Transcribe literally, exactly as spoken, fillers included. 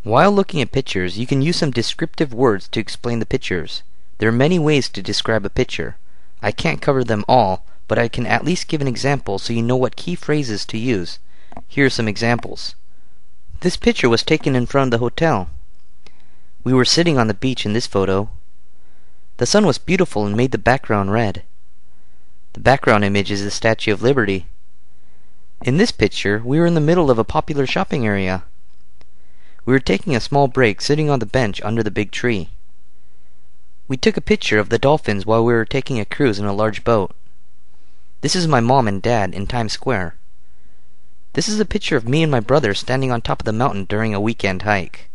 While looking at pictures, you can use some descriptive words to explain the pictures. There are many ways to describe a picture. I can't cover them all, but I can at least give an example so you know what key phrases to use. Here are some examples. This picture was taken in front of the hotel. We were sitting on the beach in this photo. The sun was beautiful and made the background red. The background image is the Statue of Liberty. In this picture, we were in the middle of a popular shopping area. We were taking a small break sitting on the bench under the big tree. We took a picture of the dolphins while we were taking a cruise in a large boat. This is my mom and dad in Times Square. This is a picture of me and my brother standing on top of the mountain during a weekend hike.